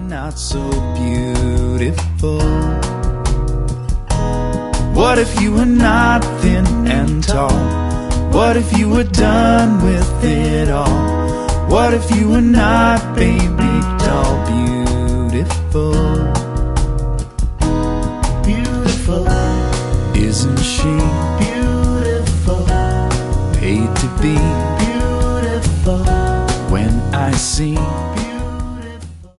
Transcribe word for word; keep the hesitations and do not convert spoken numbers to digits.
not so beautiful? What if you were not thin and tall? What if you were done with it all? What if you were not baby doll?